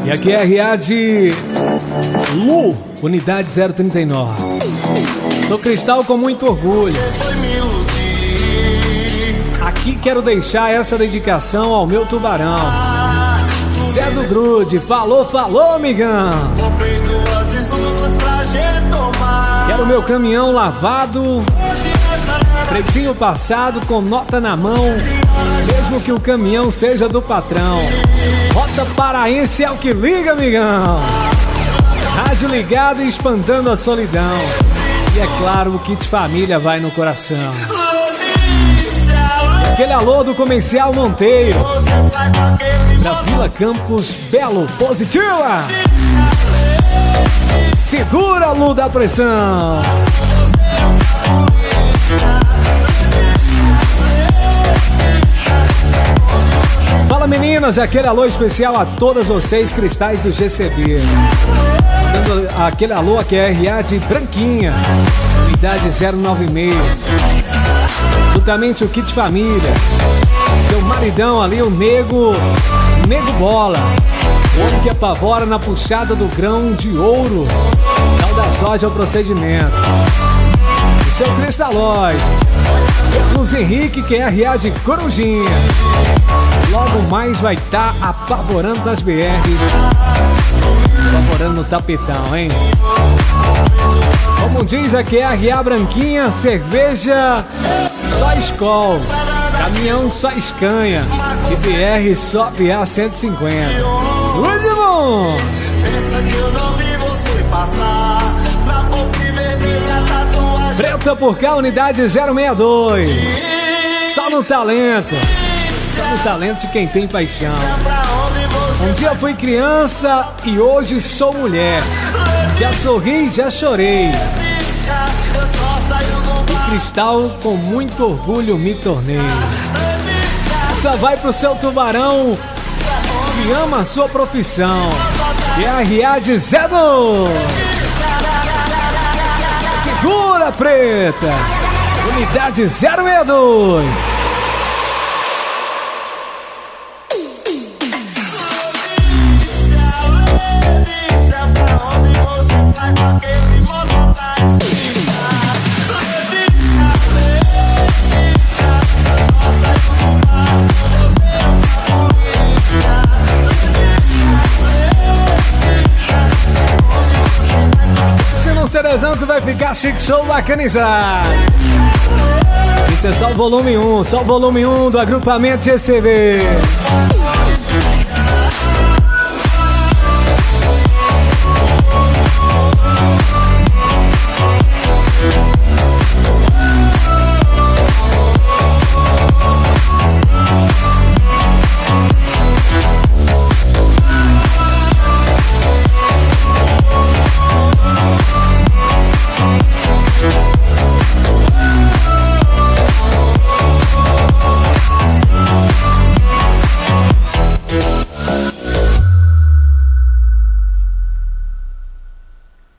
E aqui é RA de Lu, unidade 039. Sou Cristal com muito orgulho. Aqui quero deixar essa dedicação ao meu tubarão. Zé do Grude, falou, amigão. Quero meu caminhão lavado, pretinho passado com nota na mão, mesmo que o caminhão seja do patrão. Rota paraense é o que liga, amigão. Rádio ligado e espantando a solidão. E é claro, o kit família vai no coração. Aquele alô do Comercial Monteiro pra Vila Campos Belo, positiva. Segura a luz da pressão. Fala meninas, aquele alô especial a todas vocês cristais do GCB. Aquele alô aqui é RA de Branquinha, unidade 096. Juntamente o kit família, seu maridão ali, o Nego Bola, o homem que apavora na puxada do grão de ouro. Tal da soja é o procedimento. O seu Cristalóide, Cruz Henrique, que é RA de Corujinha. Logo mais vai estar apavorando nas BRs, apavorando no tapetão, hein? Como diz aqui é RA Branquinha, cerveja só Skol, caminhão só Scania e BR só PA 150. Os irmãos! Preta por cá, unidade 062. Só no talento. Só no talento de quem tem paixão. Um dia fui criança e hoje sou mulher. Já sorri, já chorei. E Cristal, com muito orgulho, me tornei. Essa vai pro seu tubarão que ama a sua profissão. E a RA de Zedo. Segura, preta. Unidade 062. Cerezão que vai ficar chique, show, bacanizado. Isso é só o volume 1, só o volume 1 do agrupamento GCB.